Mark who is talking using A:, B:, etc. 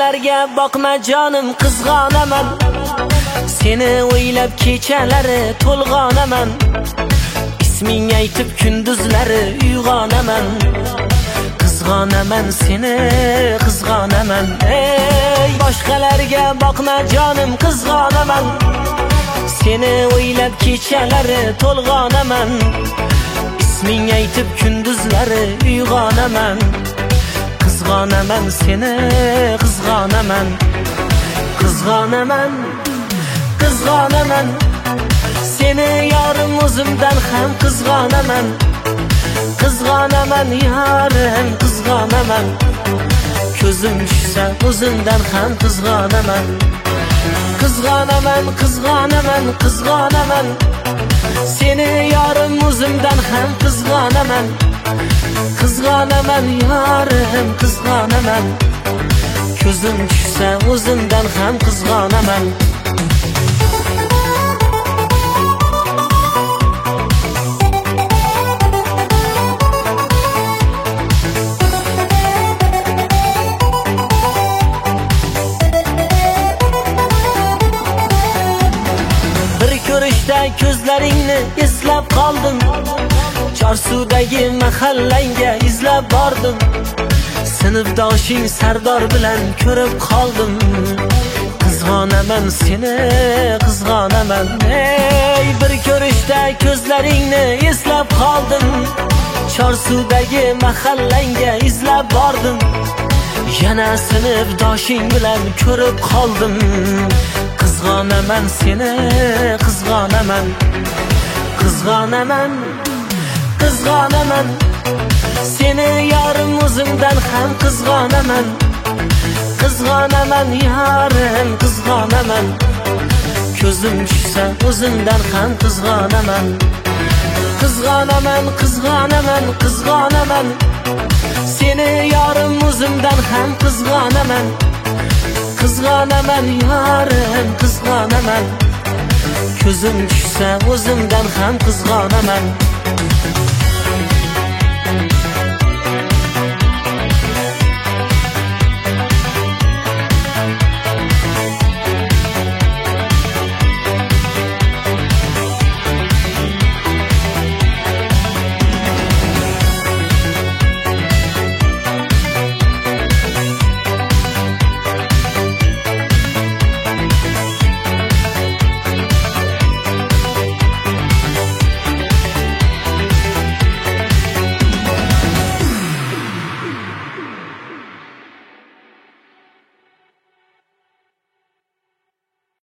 A: boshqalarga boqma jonim, qizg'onaman. Seni o'ylab kechalari to'lg'onaman. Isming aytib kunduzlari uyg'onaman. Qizg'onaman seni, qizg'onaman. Ey, boshqalarga boqma jonim, qizg'onaman. Seni o'ylab kechalari to'lg'onaman. Isming aytib kunduzlari uyg'onaman. Qizg'onaman seni, qizg'onaman. Qizg'onaman, qizg'onaman. Seni yorim o'zimdan ham qizg'onaman. Qizg'onaman yorim, qizg'onaman. Ko'zim tushsa o'zimdan ham qizg'onaman. Qizg'onaman, qizg'onaman, qizg'onaman. Seni yorim o'zimdan ham qizg'onaman. Qizg'onaman yorim, qizg'onaman. Ko'zim tushsa o'zimdan ham qizg'onaman. Ko'rishda ko'zlaringni eslab qoldim. Chorsuvdagi mahallangga izlab bordim. Sinfdoshing Sardor bilan ko'rib qoldim. Qizg'onaman seni, qizg'onaman. Ey, bir ko'rishda ko'zlaringni eslab qoldim. Chorsuvdagi mahallangga izlab bordim. Yana sinfdoshing bilan ko'rib qoldim. Qizg'onaman seni, qizg'onaman. Qizg'onaman, qizg'onaman. Seni yorim o'zimdan ham qizg'onaman. Qizg'onaman yorim, qizg'onaman. Ko'zim tushsa o'zimdan ham qizg'onaman. Qizg'onaman, qizg'onaman, qizg'onaman. Seni yorim o'zimdan ham qizg'onaman. Qizg'onaman yorim, qizg'onaman. Ko'zim tushsa o'zimdan ham qizg'onaman.